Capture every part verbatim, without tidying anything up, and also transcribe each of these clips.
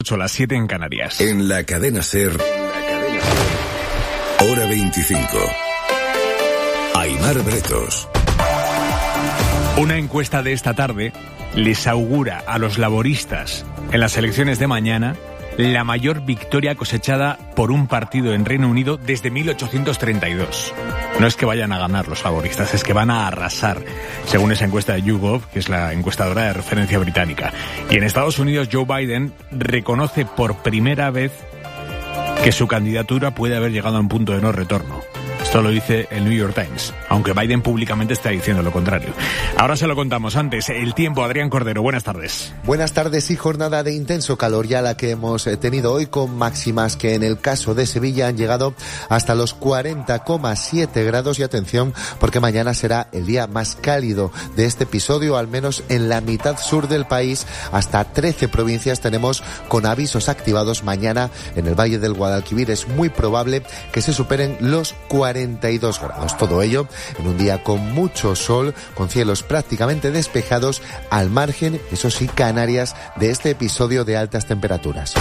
ocho, las siete en Canarias. En la cadena SER, hora veinticinco. Aimar Bretos. Una encuesta de esta tarde les augura a los laboristas en las elecciones de mañana la mayor victoria cosechada por un partido en Reino Unido desde mil ochocientos treinta y dos. No es que vayan a ganar los laboristas, es que van a arrasar, según esa encuesta de YouGov, que es la encuestadora de referencia británica. Y en Estados Unidos, Joe Biden reconoce por primera vez que su candidatura puede haber llegado a un punto de no retorno. Esto lo dice el New York Times, aunque Biden públicamente está diciendo lo contrario. Ahora se lo contamos. Antes, el tiempo. Adrián Cordero, buenas tardes. Buenas tardes y jornada de intenso calor ya la que hemos tenido hoy, con máximas que en el caso de Sevilla han llegado hasta los cuarenta coma siete grados. Y atención, porque mañana será el día más cálido de este episodio, al menos en la mitad sur del país. Hasta trece provincias tenemos con avisos activados mañana en el Valle del Guadalquivir. Es muy probable que se superen los cuarenta y dos grados. Todo ello en un día con mucho sol, con cielos prácticamente despejados, al margen, eso sí, Canarias, de este episodio de altas temperaturas.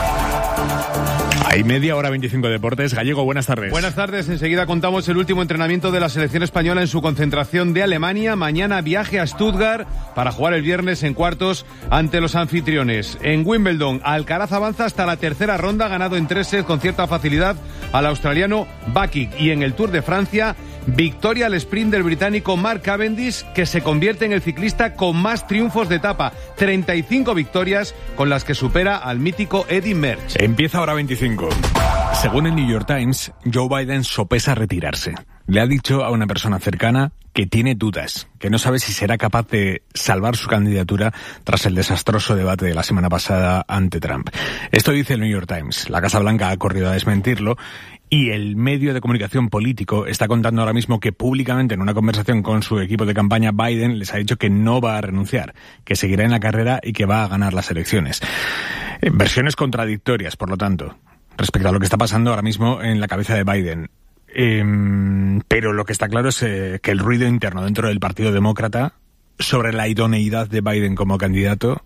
Hay media hora veinticinco de deportes. Gallego, buenas tardes. Buenas tardes. Enseguida contamos el último entrenamiento de la selección española en su concentración de Alemania. Mañana viaje a Stuttgart para jugar el viernes en cuartos ante los anfitriones. En Wimbledon, Alcaraz avanza hasta la tercera ronda, ganado en tres sets con cierta facilidad al australiano Bakic. Y en el Tour de Francia, victoria al sprint del británico Mark Cavendish, que se convierte en el ciclista con más triunfos de etapa. treinta y cinco victorias, con las que supera al mítico Eddy Merckx. Empieza ahora veinticinco. Según el New York Times, Joe Biden sopesa retirarse. Le ha dicho a una persona cercana que tiene dudas, que no sabe si será capaz de salvar su candidatura tras el desastroso debate de la semana pasada ante Trump. Esto dice el New York Times. La Casa Blanca ha corrido a desmentirlo y el medio de comunicación político está contando ahora mismo que públicamente, en una conversación con su equipo de campaña, Biden les ha dicho que no va a renunciar, que seguirá en la carrera y que va a ganar las elecciones. Versiones contradictorias, por lo tanto, respecto a lo que está pasando ahora mismo en la cabeza de Biden. Eh, pero lo que está claro es eh, que el ruido interno dentro del Partido Demócrata sobre la idoneidad de Biden como candidato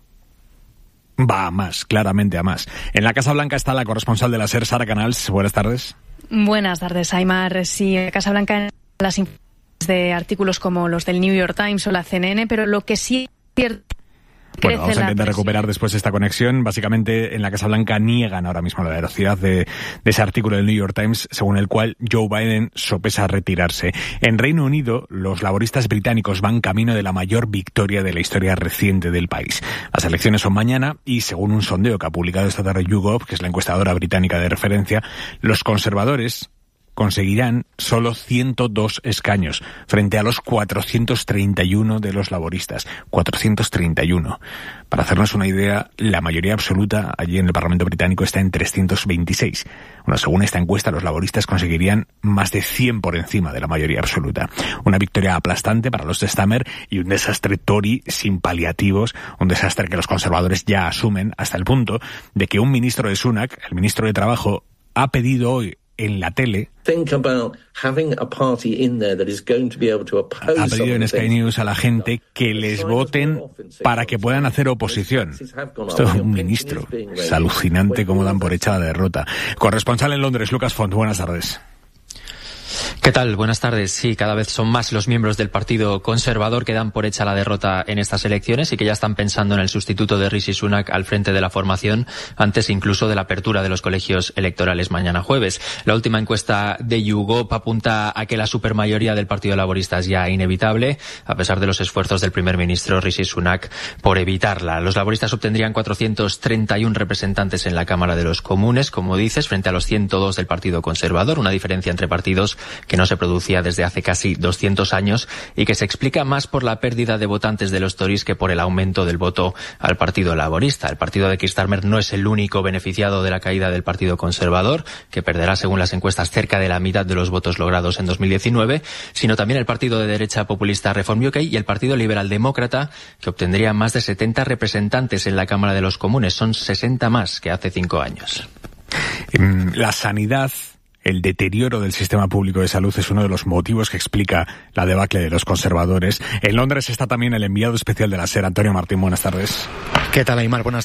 va a más, claramente a más. En la Casa Blanca está la corresponsal de la SER, Sara Canals. Buenas tardes. Buenas tardes, Aimar. Sí, en la Casa Blanca las informaciones de artículos como los del New York Times o la C N N, pero lo que sí es cierto... Bueno, vamos a intentar recuperar después esta conexión. Básicamente, en la Casa Blanca niegan ahora mismo la veracidad de, de ese artículo del New York Times, según el cual Joe Biden sopesa retirarse. En Reino Unido, los laboristas británicos van camino de la mayor victoria de la historia reciente del país. Las elecciones son mañana y, según un sondeo que ha publicado esta tarde YouGov, que es la encuestadora británica de referencia, los conservadores conseguirán solo ciento dos escaños frente a los cuatrocientos treinta y uno de los laboristas. cuatrocientos treinta y uno. Para hacernos una idea, la mayoría absoluta allí en el Parlamento británico está en trescientos veintiséis. Bueno, según esta encuesta, los laboristas conseguirían más de cien por encima de la mayoría absoluta. Una victoria aplastante para los de Starmer y un desastre Tory sin paliativos, un desastre que los conservadores ya asumen, hasta el punto de que un ministro de Sunak, el ministro de Trabajo, ha pedido hoy en la tele, ha pedido en Sky News a la gente que les voten para que puedan hacer oposición. Esto es un ministro. Es alucinante cómo dan por hecha la derrota. Corresponsal en Londres, Lucas Font, buenas tardes. ¿Qué tal? Buenas tardes. Sí, cada vez son más los miembros del Partido Conservador que dan por hecha la derrota en estas elecciones y que ya están pensando en el sustituto de Rishi Sunak al frente de la formación, antes incluso de la apertura de los colegios electorales mañana jueves. La última encuesta de YouGov apunta a que la supermayoría del Partido Laborista es ya inevitable, a pesar de los esfuerzos del primer ministro Rishi Sunak por evitarla. Los laboristas obtendrían cuatrocientos treinta y uno representantes en la Cámara de los Comunes, como dices, frente a los ciento dos del Partido Conservador, una diferencia entre partidos que no se producía desde hace casi doscientos años y que se explica más por la pérdida de votantes de los Tories que por el aumento del voto al Partido Laborista. El partido de Keir Starmer no es el único beneficiado de la caída del Partido Conservador, que perderá, según las encuestas, cerca de la mitad de los votos logrados en dos mil diecinueve, sino también el partido de derecha populista Reform U K y el Partido Liberal Demócrata, que obtendría más de setenta representantes en la Cámara de los Comunes. Son sesenta más que hace cinco años. La sanidad, el deterioro del sistema público de salud es uno de los motivos que explica la debacle de los conservadores. En Londres está también el enviado especial de la SER, Antonio Martín. Buenas tardes. ¿Qué tal, Aimar? Buenas